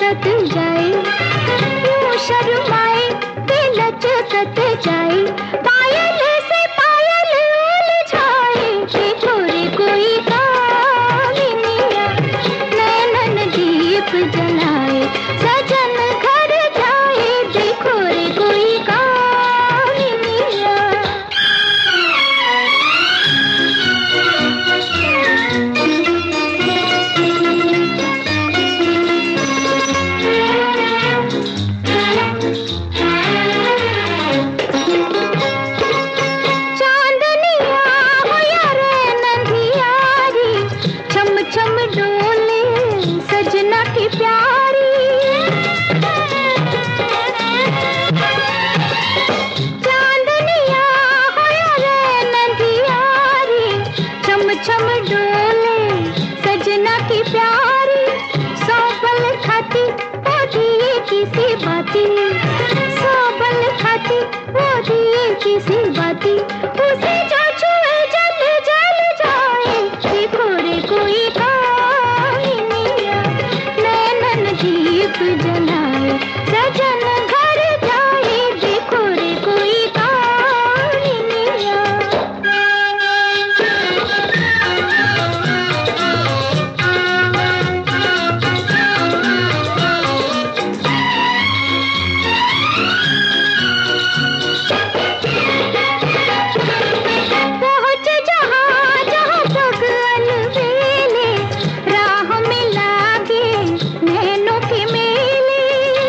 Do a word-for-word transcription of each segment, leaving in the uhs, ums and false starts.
लचकत जाए, यूं शर्माए के लचकत जाए, पायल से पायल उलझाए, देखो रे कोई कामिनिया, नैनन दीप जलाए, सजन घर जाए, देखो रे कोई कामिनिया। चम डोले सजना की प्यारी, चांदनिया होया रे नंदियारी, चम चम डोले सजना की प्यारी, सौ बल खाती वो दिए किसी बाती, सौ बल खाती वो दिए किसी बाती, उसे जो छुए जल जल जाए, देखो रे कोई दीप जलाए, सजन घर जाए, देखो रे कोई कामिनिया। पहुँच जहाँ जहाँ पग अलबेले, राह में लागे नैनों के मेले,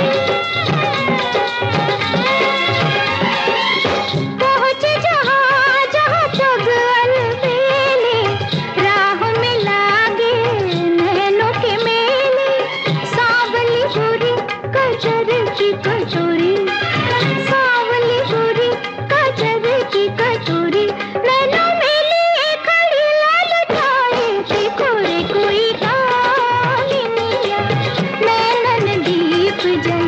पहुँच जहाँ जहाँ पग अलबेले, राह में लागे नैनों के मेले, सांवली गोरी कजर की कटोरी, सांवली गोरी कजर की कटोरी, नैनों में लिए खड़ी ललचाए, देखो रे कोई कामिनिया, नैनन दीप जलाए।